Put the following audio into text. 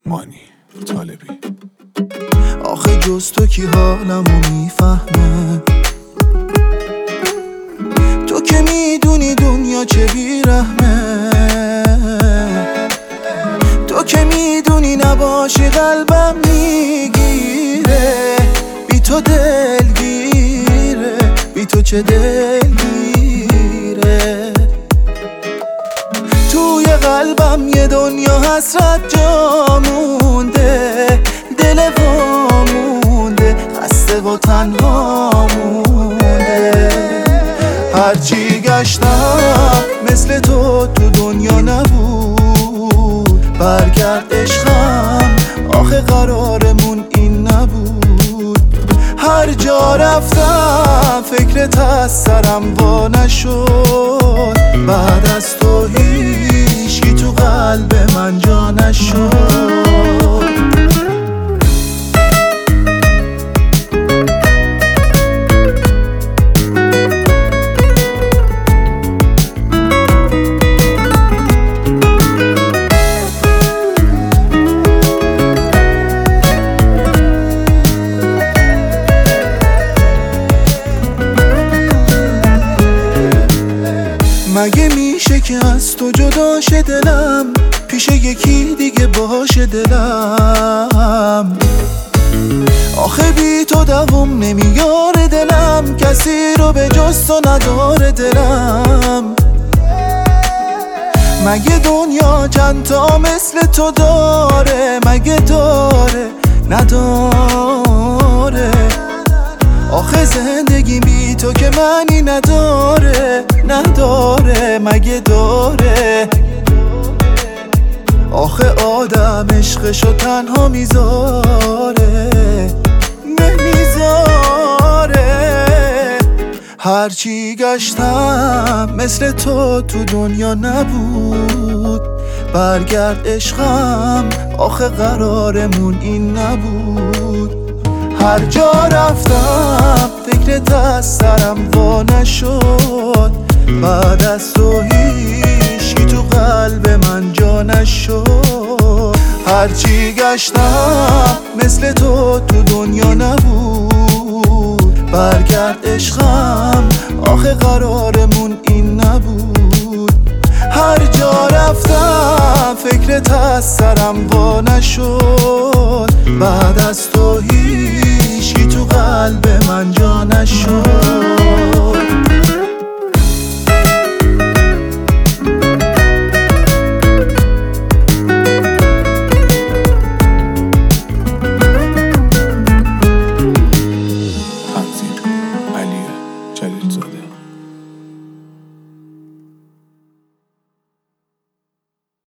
مانی طالبی. آخه جز تو کی حالمو میفهمه؟ تو که میدونی دنیا چه بیرحمه، تو که میدونی نباشی قلبم میگیره، بی تو دلگیره، بی تو چه دلگیره. توی قلبم یه دنیا حسرت جا مونده، دل وامونده، خسته و تنها مونده. هرچی گشتم مثل تو دنیا نبود، برگرد عشقم آخه قرارمون این نبود. هر جا رفتم فکرت از سرم وا نشد، بعد از تو هیچی تو قلب من جا نشد. مگه میشه که از تو جدا شه دلم، پیش یکی دیگه باشه دلم؟ آخه بی تو دوام نمیاره دلم، کسی رو به جز تو نداره دلم. مگه دنیا چند تا مثل تو داره؟ مگه داره؟ نداره. آخه زندگی بی تو که معنی نداره، نداره. مگه داره؟ آخه آدم عشقشو تنها میذاره، نمیذاره. هرچی گشتم مثل تو دنیا نبود، برگرد عشقم آخه قرارمون این نبود. هر جا رفتم فکرت از سرم وا نشد، بعد از تو هیچی تو قلب من جا نشد. هرچی گشتم مثل تو دنیا نبود، برگرد عشقم آخه قرارمون این نبود. هر جا رفتم فکرت از سرم وا نشد، بعد از تو هیچی تو قلب من جا نشد.